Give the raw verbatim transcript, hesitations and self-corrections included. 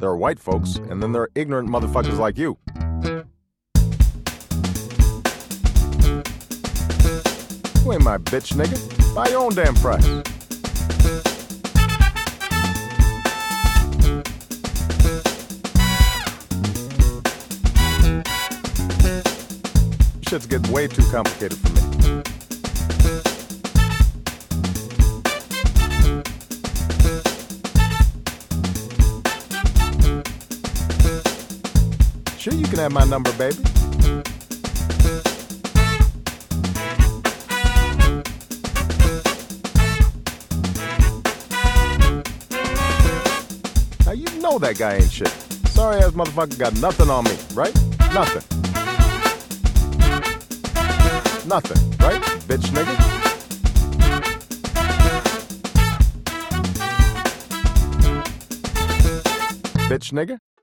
There are white folks, and then there are ignorant motherfuckers like you. You ain't my bitch, nigga. Buy your own damn price. Shit's getting way too complicated for me. Sure, you can have my number, baby. Now you know that guy ain't shit. Sorry ass motherfucker got nothing on me, right? Nothing. Nothing, right? Bitch nigga. Bitch nigga.